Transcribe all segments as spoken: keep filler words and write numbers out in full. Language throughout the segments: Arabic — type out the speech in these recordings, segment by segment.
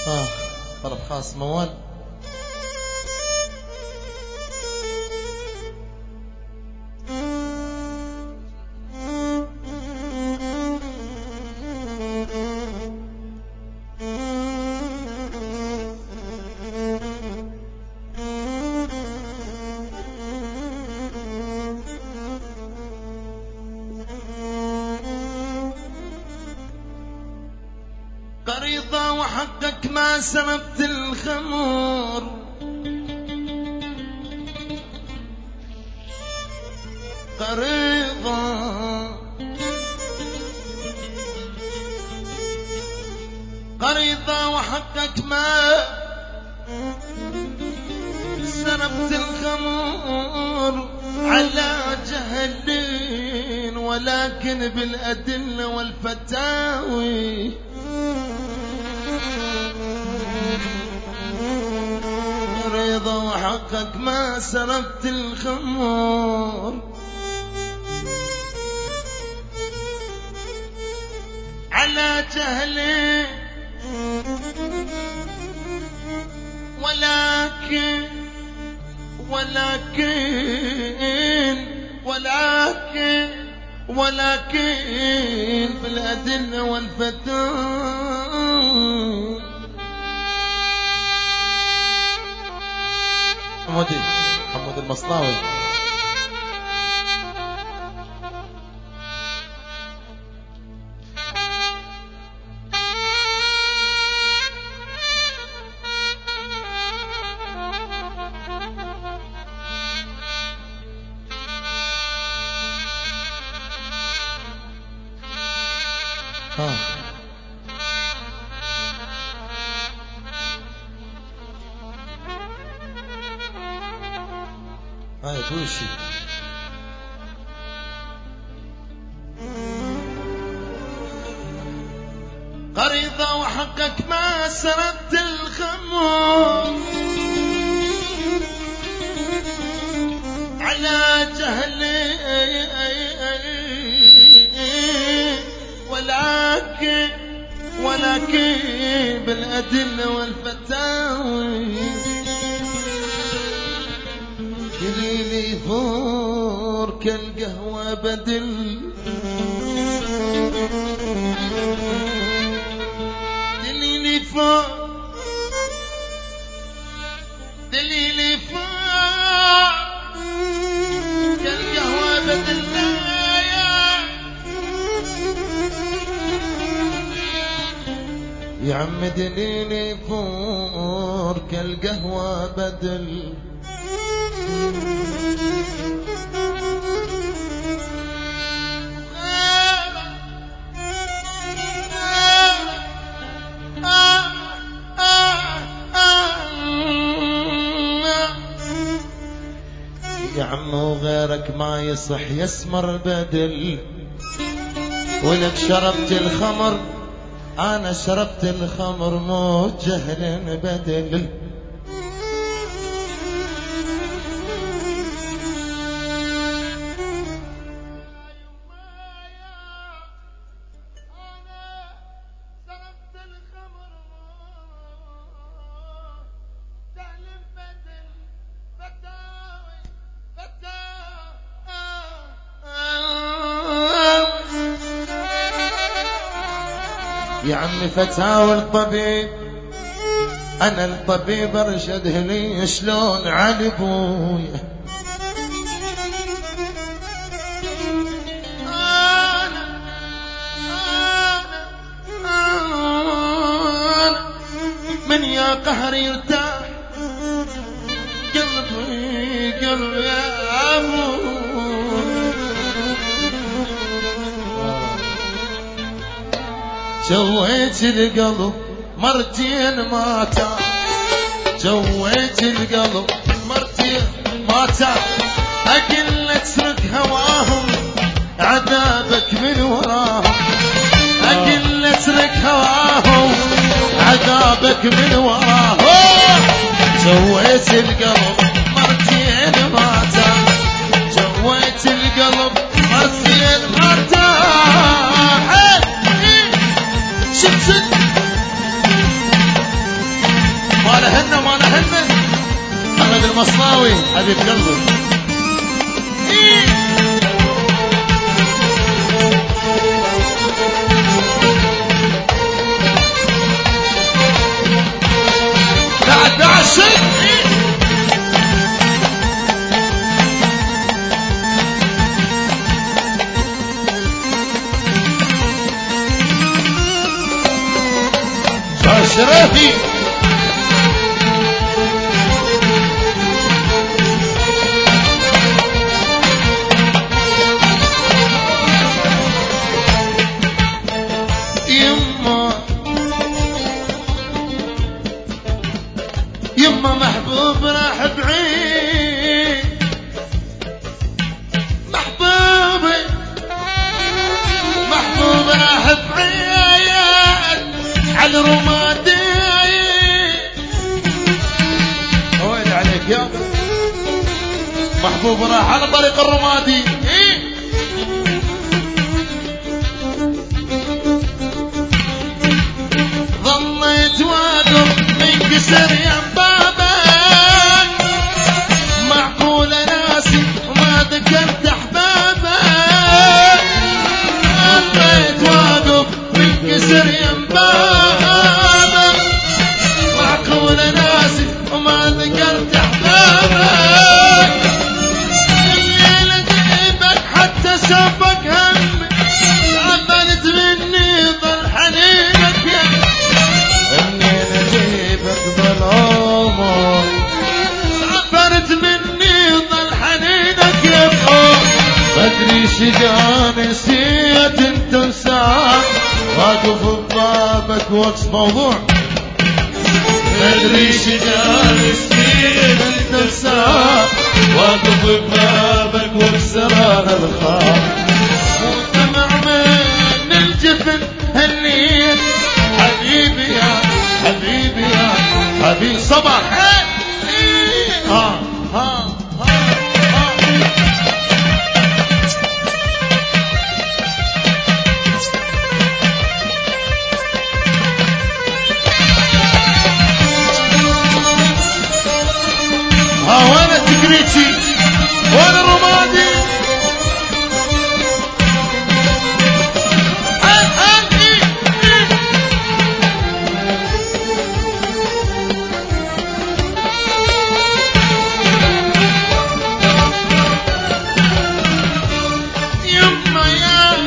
آه طلب خاص موال. قريضة وحقك ما سربت الخمر، قريضة قريضة وحقك ما سربت الخمر على جهلين، ولكن بالأدلة والفتاوي رضا وحقك ما سرقت الخمر على جهلي، ولكن ولكن ولكن ولكن بالأدلة والفتاوي. حمودي حمود المصناوي. ها هاي بوشي. قريضة وحقك ما سرقت الخمر على جهلي، ولكن ولكن بالأدلة والفتاوي دليلي فور كالقهوة بدل، دليلي فور دليلي فور كالقهوة بدل، يا عم دليلي فور كالقهوة بدل، يا عم وغيرك ما يصح يسمر بدل، ولك شربت الخمر أنا شربت الخمر مو جهل بدل. يا عمي فتاوى الطبيب، أنا الطبيب أرشده لي شلون على أبويا، أنا أنا أنا من يا قهر يرتاح قلبي قلبي يا أبو، جويت القلب مرتين ما تاب، جويت القلب مرتين ما تاب، أقل اترك هواهم عذابك من وراهم، أقل اترك هواهم عذابك من وراهم، جويت القلب مرتين ما تاب، جويت القلب مرتين ما تاب، شد شد لهنا ما لهنا. محمد المصلاوي حبيب قلبي. بعد بعد شيء شرفي. يما يما محبوب راح بعيد، محبوبي محبوب راح بعيد على رمادي. وين عليك يا محبوب راح على طريق الرمادي. ظليت واقف منكسر يا بابك، معقول ناسي وما ذكرت احبابك. ظليت واقف منكسر يا بابك، معقول ناسي وما ذكرت احبابك. الليلة جيبك حتى سبك همي، عبرت مني ظل حنينك يا الليلة جيبك ظلامك، عبرت مني ظل حنينك يا بقى. بدري شجان نسيت انت وساعات، واقف ببابك وقت موضوع. بدري شجان نسيت انت وساعات، واقف ببابك واكسر الخاط. ودمع من الجفن هنيت حبيبي يا حبيبي يا حبيبي. صبر ها ها ها ها وانا تكريتي وانا رمادي. يما يا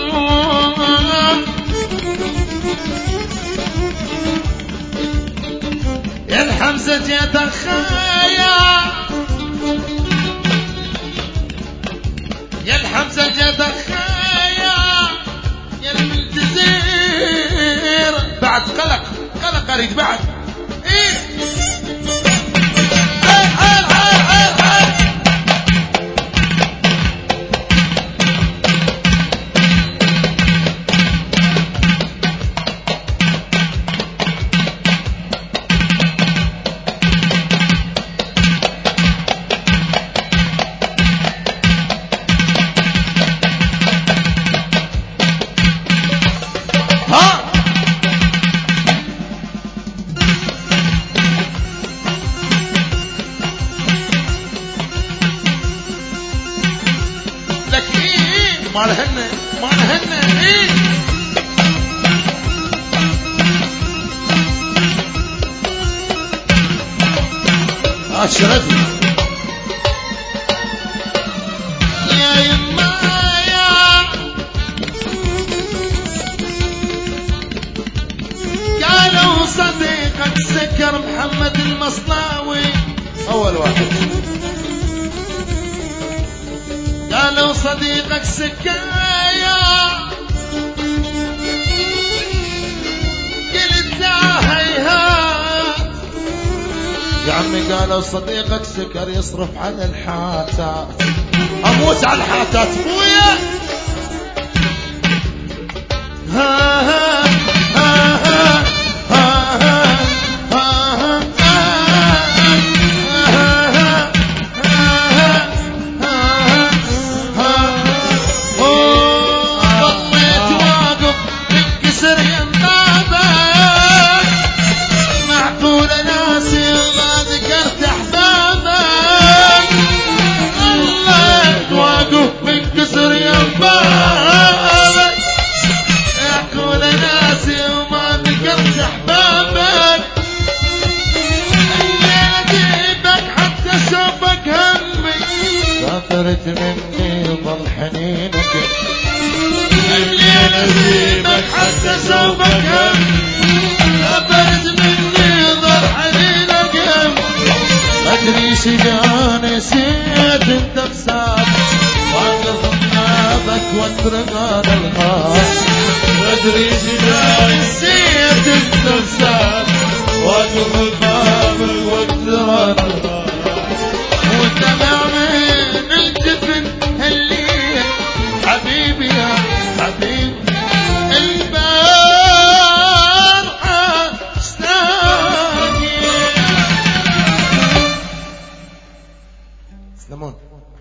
يا الحمزة يا تخايا، يا الحمزة يا تخايا، يا المنتزير. بعد قلق قلق اريد بعد. ايه حال حال حال حال. ها لك ايه ما لهن ما لهن ايه. اشرفي يا يما يا قالوا صديقك سكر محمد المصلاوي اول واحد. قالوا صديقك سكايا، قلت هيهات يا عمي. قالوا صديقك سكر يصرف على الحاتات، اموت على الحاتات ابويا. ها ها ها ها ناس سوفك أبرد مني ضر حنين أقم أدري شجان نسيت انت بساب واقف بنابك واطرق هذا الغار أدري شجان نسيت انت بساب واقف بنابك واطرق هذا الغار وتمامين الجفن هالليل حبيبي يا حبيبي البارحة استاجي. سلمون